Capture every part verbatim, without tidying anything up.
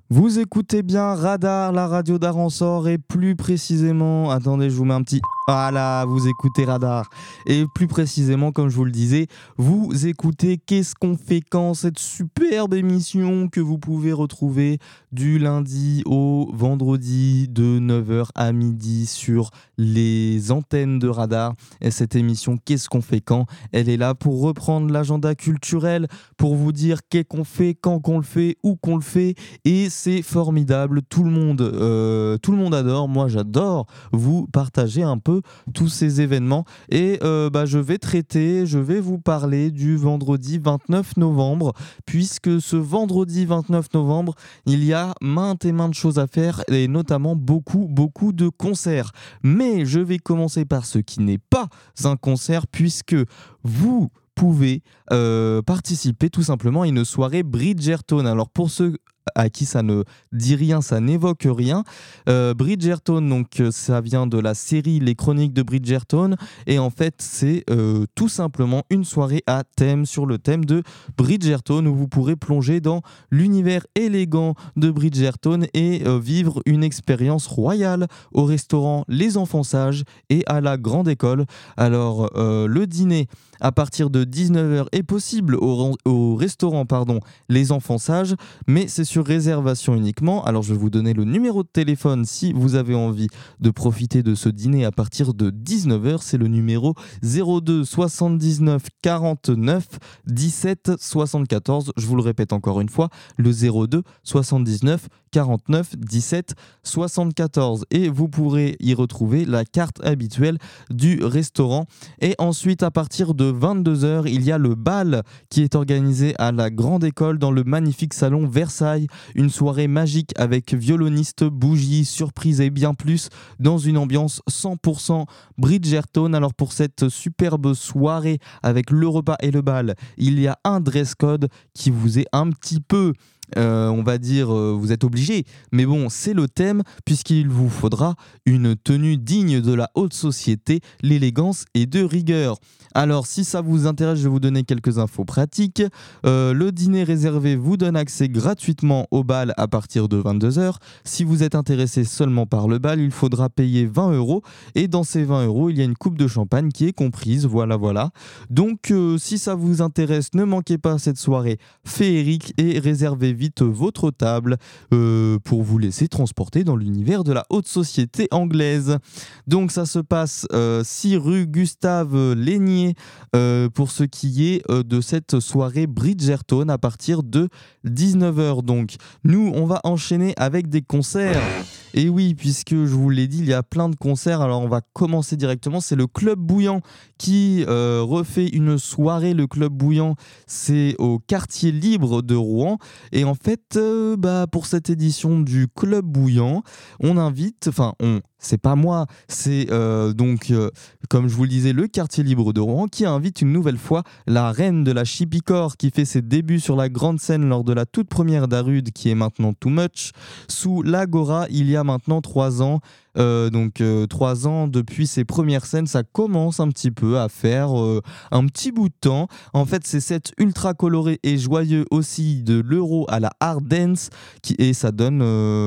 Vous écoutez bien Radar, la radio d'Aransor, et plus précisément, attendez, je vous mets un petit... Voilà, vous écoutez Radar. Et plus précisément, comme je vous le disais, vous écoutez Qu'est-ce qu'on fait quand, cette superbe émission que vous pouvez retrouver du lundi au vendredi de neuf heures à midi sur les antennes de Radar. Et cette émission Qu'est-ce qu'on fait quand, elle est là pour reprendre l'agenda culturel, pour vous dire qu'est-ce qu'on fait, quand qu'on le fait, où qu'on le fait, et c'est formidable. Tout le monde, euh, tout le monde adore. Moi, j'adore vous partager un peu tous ces événements. Et euh, bah, je vais traiter, je vais vous parler du vendredi vingt-neuf novembre, puisque ce vendredi vingt-neuf novembre, il y a maintes et maintes choses à faire, et notamment beaucoup, beaucoup de concerts. Mais je vais commencer par ce qui n'est pas un concert, puisque vous pouvez euh, participer tout simplement à une soirée Bridgerton. Alors pour ceux à qui ça ne dit rien, ça n'évoque rien, euh, Bridgerton, donc ça vient de la série Les Chroniques de Bridgerton, et en fait c'est euh, tout simplement une soirée à thème, sur le thème de Bridgerton, où vous pourrez plonger dans l'univers élégant de Bridgerton et euh, vivre une expérience royale au restaurant Les Enfants Sages et à la Grande École. Alors euh, le dîner à partir de dix-neuf heures est possible au, au restaurant pardon, Les Enfants Sages, mais c'est sur réservation uniquement. Alors je vais vous donner le numéro de téléphone si vous avez envie de profiter de ce dîner à partir de dix-neuf heures. C'est le numéro zéro deux soixante-dix-neuf quarante-neuf dix-sept soixante-quatorze. Je vous le répète encore une fois, le zéro deux soixante-dix-neuf quarante-neuf dix-sept soixante-quatorze, et vous pourrez y retrouver la carte habituelle du restaurant. Et ensuite, à partir de vingt-deux heures, il y a le bal qui est organisé à la Grande École dans le magnifique salon Versailles, une soirée magique avec violonistes, bougies, surprises et bien plus, dans une ambiance cent pour cent Bridgerton. Alors pour cette superbe soirée avec le repas et le bal, il y a un dress code qui vous est un petit peu Euh, on va dire, euh, vous êtes obligé, mais bon, c'est le thème, puisqu'il vous faudra une tenue digne de la haute société, l'élégance et de rigueur. Alors, si ça vous intéresse, je vais vous donner quelques infos pratiques. Euh, le dîner réservé vous donne accès gratuitement au bal à partir de vingt-deux heures. Si vous êtes intéressé seulement par le bal, il faudra payer vingt euros, et dans ces vingt euros, il y a une coupe de champagne qui est comprise, voilà, voilà. Donc, euh, si ça vous intéresse, ne manquez pas cette soirée féerique et réservez vite votre table euh, pour vous laisser transporter dans l'univers de la haute société anglaise. Donc ça se passe euh, six rue Gustave Lénier euh, pour ce qui est euh, de cette soirée Bridgerton à partir de dix-neuf heures. Donc nous, on va enchaîner avec des concerts. Et oui, puisque je vous l'ai dit, il y a plein de concerts. Alors on va commencer directement. C'est le Club Bouillant qui euh, refait une soirée. Le Club Bouillant, c'est au quartier libre de Rouen. Et en fait, euh, bah, pour cette édition du Club Bouillant, on invite, enfin on, c'est pas moi, c'est euh, donc, euh, comme je vous le disais, le quartier libre de Rouen qui invite une nouvelle fois la reine de la Chipicore qui fait ses débuts sur la grande scène lors de la toute première Darude, qui est maintenant Too Much, sous l'Agora il y a maintenant trois ans. Euh, donc euh, trois ans depuis ses premières scènes, ça commence un petit peu à faire euh, un petit bout de temps. En fait, c'est cet ultra coloré et joyeux aussi de l'euro à la hard dance qui, et ça donne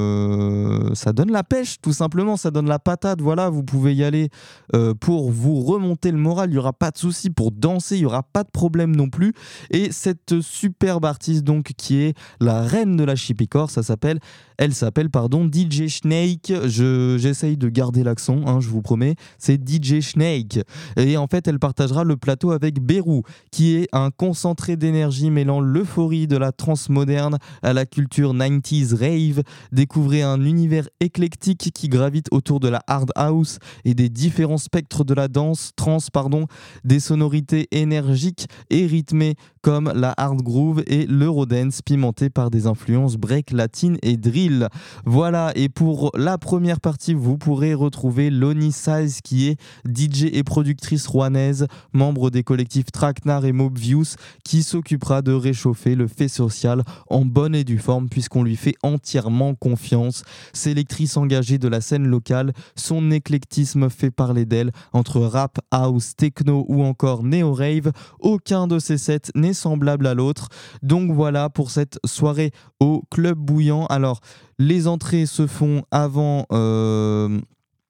euh, ça donne la pêche, tout simplement, ça donne la patate. Voilà, vous pouvez y aller euh, pour vous remonter le moral, il n'y aura pas de souci pour danser, il n'y aura pas de problème non plus. Et cette superbe artiste donc qui est la reine de la Chipicore, ça s'appelle elle s'appelle pardon D J Snake. Je, j'essaye de garder l'accent, hein, je vous promets. C'est D J Snake. Et en fait, elle partagera le plateau avec Bérou, qui est un concentré d'énergie mêlant l'euphorie de la trance moderne à la culture quatre-vingt-dix rave. Découvrez un univers éclectique qui gravite autour de la hard house et des différents spectres de la danse, trance, pardon, des sonorités énergiques et rythmées comme la hard groove et l'eurodance, pimenté par des influences break, latine et drill. Voilà, et pour la première partie, vous pourrez retrouver Lonnie Size qui est D J et productrice rouennaise, membre des collectifs Traquenard et Mob Views, qui s'occupera de réchauffer le fait social en bonne et due forme puisqu'on lui fait entièrement confiance. Sélectrice engagée de la scène locale, son éclectisme fait parler d'elle entre rap, house, techno ou encore néo-rave. Aucun de ces sets n'est semblable à l'autre. Donc voilà pour cette soirée au Club Bouillant. Alors, les entrées se font avant... Euh...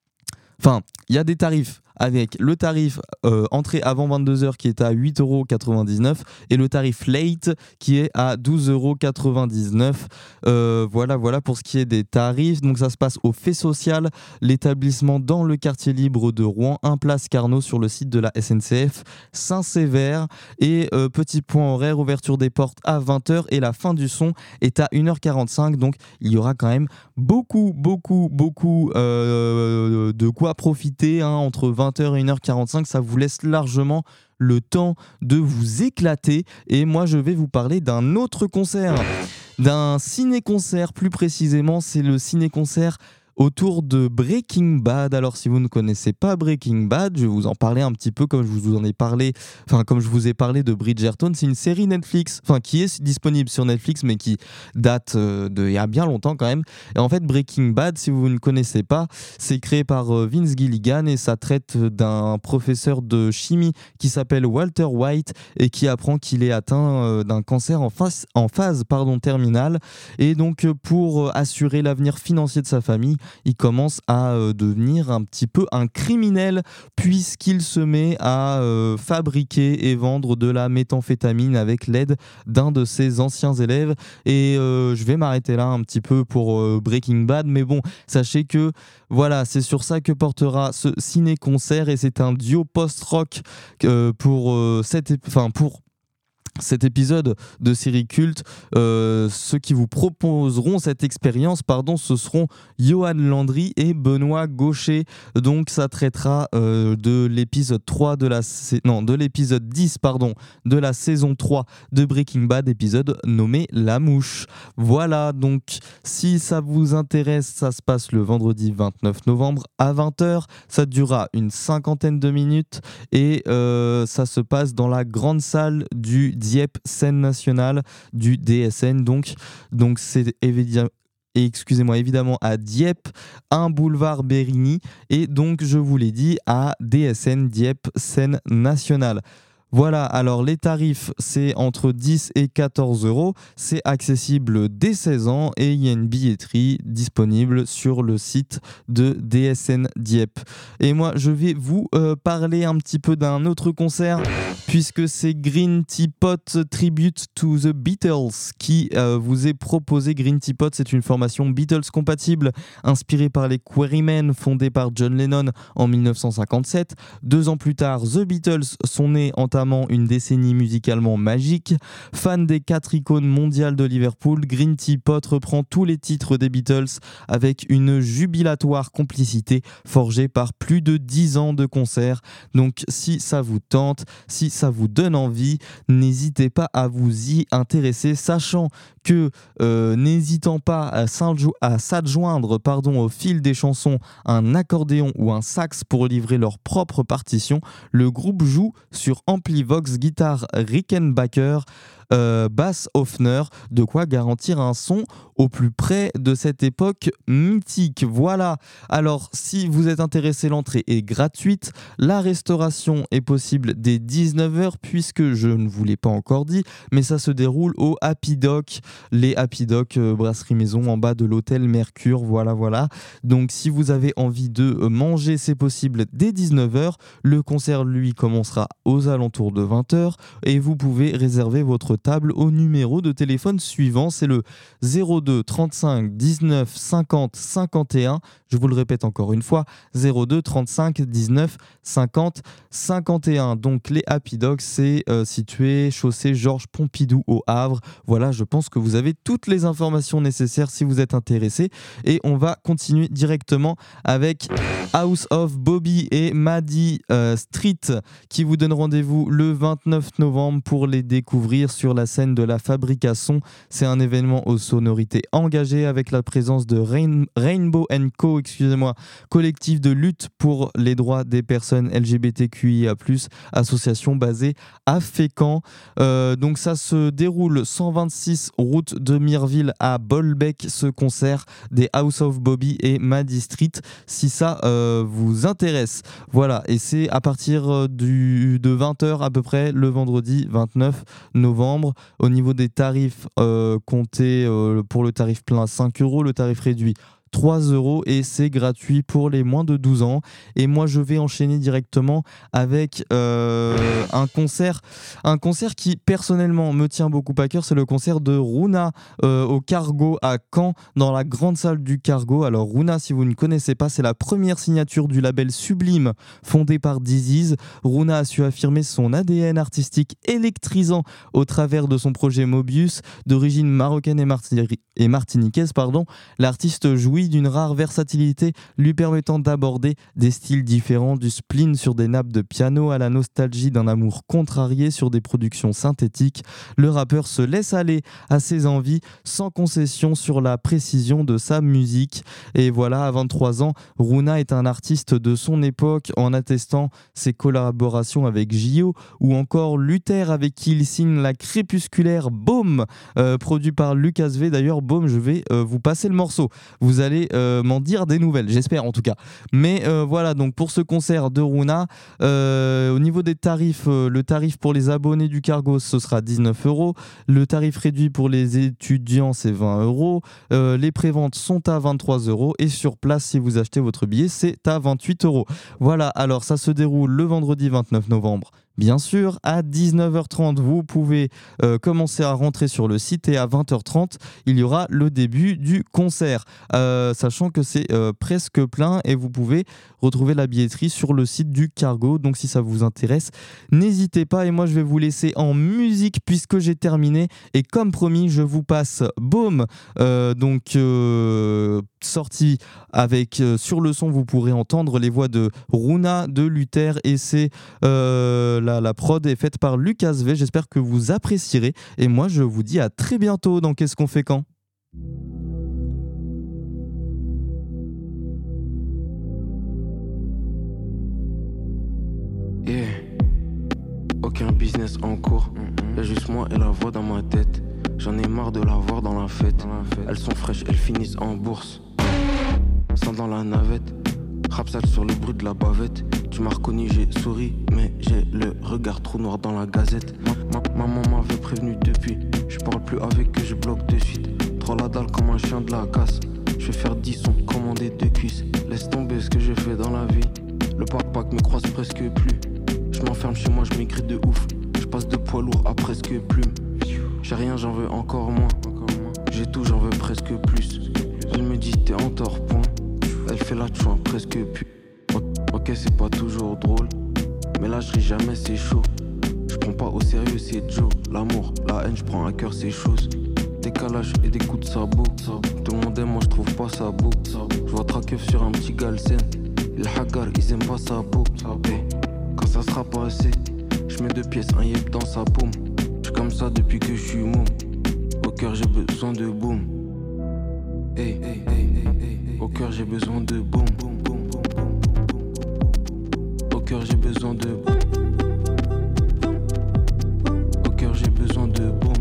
Enfin, il y a des tarifs avec le tarif euh, entrée avant vingt-deux heures qui est à huit euros quatre-vingt-dix-neuf et le tarif late qui est à douze euros quatre-vingt-dix-neuf. Euh, voilà, voilà pour ce qui est des tarifs. Donc ça se passe au Fait Social, l'établissement dans le quartier libre de Rouen, un place Carnot sur le site de la S N C F Saint-Sévère. Et euh, petit point horaire, ouverture des portes à vingt heures et la fin du son est à une heure quarante-cinq. Donc il y aura quand même beaucoup, beaucoup, beaucoup euh, de quoi profiter hein, entre vingt heures et une heure quarante-cinq. Ça vous laisse largement le temps de vous éclater. Et moi, je vais vous parler d'un autre concert, d'un ciné-concert plus précisément. C'est le ciné-concert autour de Breaking Bad. Alors si vous ne connaissez pas Breaking Bad, je vais vous en parler un petit peu comme je vous en ai parlé, enfin comme je vous ai parlé de Bridgerton. C'est une série Netflix, enfin qui est disponible sur Netflix mais qui date euh, de il y a bien longtemps quand même. Et en fait Breaking Bad, si vous ne connaissez pas, c'est créé par euh, Vince Gilligan et ça traite d'un professeur de chimie qui s'appelle Walter White et qui apprend qu'il est atteint euh, d'un cancer en phase, en phase pardon, terminale. Et donc euh, pour euh, assurer l'avenir financier de sa famille, il commence à euh, devenir un petit peu un criminel puisqu'il se met à euh, fabriquer et vendre de la méthamphétamine avec l'aide d'un de ses anciens élèves. Et euh, je vais m'arrêter là un petit peu pour euh, Breaking Bad, mais bon, sachez que voilà, c'est sur ça que portera ce ciné-concert et c'est un duo post-rock euh, pour, euh, cette, enfin, pour cet épisode de série culte. Euh, ceux qui vous proposeront cette expérience, pardon, ce seront Johan Landry et Benoît Gaucher. Donc ça traitera euh, de l'épisode trois de la non, de l'épisode dix pardon, de la saison trois de Breaking Bad, épisode nommé La Mouche. Voilà, donc si ça vous intéresse, ça se passe le vendredi vingt-neuf novembre à vingt heures. Ça durera une cinquantaine de minutes et euh, ça se passe dans la grande salle du Dieppe Scène Nationale du D S N. Donc, donc c'est évidemment et excusez-moi évidemment à Dieppe, un boulevard Bérigny et donc je vous l'ai dit à D S N Dieppe Scène Nationale. Voilà, alors les tarifs, c'est entre dix et quatorze euros. C'est accessible dès seize ans et il y a une billetterie disponible sur le site de D S N Dieppe. Et moi, je vais vous euh, parler un petit peu d'un autre concert puisque c'est Green Tea Pot Tribute to the Beatles qui euh, vous est proposé. Green Tea Pot, c'est une formation Beatles compatible inspirée par les Quarrymen fondés par John Lennon en mille neuf cent cinquante-sept. Deux ans plus tard, The Beatles sont nés en une décennie musicalement magique. Fan des quatre icônes mondiales de Liverpool, Green Tea Pot reprend tous les titres des Beatles avec une jubilatoire complicité forgée par plus de dix ans de concerts. Donc si ça vous tente, si ça vous donne envie, n'hésitez pas à vous y intéresser, sachant que euh, n'hésitant pas à, à s'adjoindre pardon, au fil des chansons un accordéon ou un sax pour livrer leur propre partition, le groupe joue sur Amplivox, guitare Rickenbacker, euh, basse Hofner, de quoi garantir un son au plus près de cette époque mythique. Voilà, alors si vous êtes intéressé, l'entrée est gratuite, la restauration est possible dès dix-neuf heures puisque je ne vous l'ai pas encore dit, mais ça se déroule au Happy Doc, les Happy Doc euh, brasserie maison en bas de l'hôtel Mercure, voilà voilà. Donc si vous avez envie de manger, c'est possible dès dix-neuf heures. Le concert lui commencera aux alentours de vingt heures et vous pouvez réserver votre table au numéro de téléphone suivant, c'est le zéro deux trente-cinq dix-neuf cinquante cinquante et un. Je vous le répète encore une fois, zéro deux trente-cinq dix-neuf cinquante cinquante et un. Donc les Happy Dogs, c'est euh, situé chaussée Georges Pompidou au Havre. Voilà, je pense que vous avez toutes les informations nécessaires si vous êtes intéressé. Et on va continuer directement avec House of Bobby et Maddie euh, Street qui vous donnent rendez-vous le vingt-neuf novembre pour les découvrir sur sur la scène de la Fabrique à Son. C'est un événement aux sonorités engagées avec la présence de Rain- Rainbow and Co, excusez-moi, collectif de lutte pour les droits des personnes L G B T Q I A plus, association basée à Fécamp. Euh, donc ça se déroule cent vingt-six route de Mireville à Bolbec, ce concert des House of Bobby et Maddy Street, si ça euh, vous intéresse. Voilà, et c'est à partir du, de vingt heures à peu près le vendredi vingt-neuf novembre. Au niveau des tarifs, euh, comptez euh, pour le tarif plein cinq euros, le tarif réduit trois euros et c'est gratuit pour les moins de douze ans. Et moi je vais enchaîner directement avec euh, un concert un concert qui personnellement me tient beaucoup à cœur. C'est le concert de Runa euh, au Cargo à Caen, dans la grande salle du Cargo. Alors Runa, si vous ne connaissez pas, c'est la première signature du label Sublime fondé par Disease. Runa a su affirmer son A D N artistique électrisant au travers de son projet Mobius. D'origine marocaine et, martini- et martiniquaise, pardon, l'artiste jouit d'une rare versatilité lui permettant d'aborder des styles différents, du spleen sur des nappes de piano à la nostalgie d'un amour contrarié sur des productions synthétiques. Le rappeur se laisse aller à ses envies sans concession sur la précision de sa musique. Et voilà, à vingt-trois ans, Runa est un artiste de son époque en attestant ses collaborations avec Gio ou encore Luther avec qui il signe la crépusculaire Baume, euh, produit par Lucas V. D'ailleurs, Baume, je vais euh, vous passer le morceau. Vous allez euh, m'en dire des nouvelles, j'espère en tout cas. Mais euh, voilà, donc pour ce concert de Runa, euh, au niveau des tarifs, euh, le tarif pour les abonnés du Cargo, ce sera dix-neuf euros. Le tarif réduit pour les étudiants, c'est vingt euros. Euh, les préventes sont à vingt-trois euros. Et sur place, si vous achetez votre billet, c'est à vingt-huit euros. Voilà, alors ça se déroule le vendredi vingt-neuf novembre. Bien sûr, à dix-neuf heures trente, vous pouvez euh, commencer à rentrer sur le site et à vingt heures trente, il y aura le début du concert. Euh, sachant que c'est euh, presque plein et vous pouvez retrouver la billetterie sur le site du Cargo. Donc si ça vous intéresse, n'hésitez pas. Et moi, je vais vous laisser en musique puisque j'ai terminé. Et comme promis, je vous passe Baume. Euh, donc euh, sorti avec euh, sur le son, vous pourrez entendre les voix de Runa, de Luther et c'est euh, la, la prod est faite par Lucas V. J'espère que vous apprécierez et moi je vous dis à très bientôt dans Qu'est-ce qu'on fait quand. Yeah. Aucun business en cours, y'a juste moi et la voix dans ma tête. J'en ai marre de la voir dans la fête. Elles sont fraîches, elles finissent en bourse. Sans dans la navette, rap-sale sur le bruit de la bavette. Tu m'as reconnu, j'ai souri, mais j'ai le regard trop noir dans la gazette. Ma, ma, maman m'avait prévenu depuis, je parle plus avec eux, je bloque de suite. Trop la dalle comme un chien de la casse. Je vais faire dix sons, commander deux cuisses. Laisse tomber ce que j'ai fait dans la vie. Le pack me croise presque plus. Je m'enferme chez moi, je m'écris de ouf. Je passe de poids lourd à presque plume. J'ai rien, j'en veux encore moins. J'ai tout, j'en veux presque plus. Elle me dit t'es en tort, point. Elle fait la chouin, presque plus. Ok, c'est pas toujours drôle, mais là je ris jamais, c'est chaud. Je prends pas au sérieux, c'est Joe. L'amour, la haine, je prends à cœur ces choses. Décalage et des coups de sabot. Tout le monde aime, moi je trouve pas ça beau. Je vois Trakeuf sur un petit galsen. Les hagar, ils aiment pas sa peau. Quand ça sera pas assez, je mets deux pièces, un yep dans sa paume. J'suis comme ça depuis que je suis môme. Au cœur j'ai besoin de boom. Hey, hey, hey, hey, hey. Au cœur j'ai besoin de boom. Au cœur j'ai besoin de boom. Au cœur j'ai besoin de boom.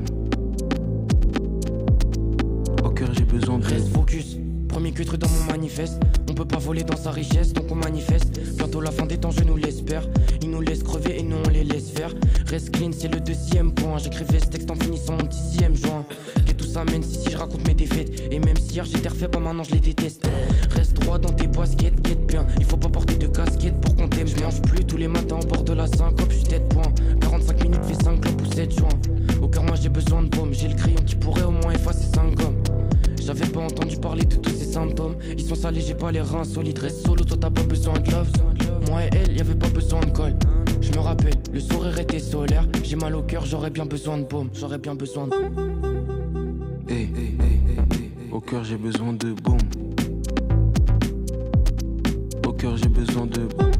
Au cœur j'ai besoin de. Reste focus, premier cutre dans mon manifeste. On peut pas voler dans sa richesse, donc on manifeste. Bientôt la fin des temps, je nous l'espère. Ils nous laissent crever et nous on les laisse faire. Reste clean, c'est le deuxième point. J'écrivais ce texte en finissant mon dixième joint. Que tout ça mène si, si je raconte mes défaites. Et même si hier j'étais refait, pas maintenant je les déteste. Reste droit dans tes baskets, guette bien. Il faut pas porter de casquette pour qu'on t'aime. Je mange plus tous les matins au bord de la syncope. J'suis tête point. quarante-cinq minutes fait cinq clopes ou sept joints. Au cœur moi j'ai besoin de baume. J'ai le crayon qui pourrait au moins effacer cinq gommes. J'avais pas entendu parler de tous ces symptômes. Ils sont salés, j'ai pas les reins solides. Reste solo, toi t'as pas besoin de love. Moi et elle, y'avait pas besoin de colle. Je me rappelle, le sourire était solaire. J'ai mal au cœur, j'aurais bien besoin de baume. J'aurais bien besoin de baume. Hey, hey, hey, hey, hey. Au cœur j'ai besoin de boom. Au cœur j'ai besoin de boom.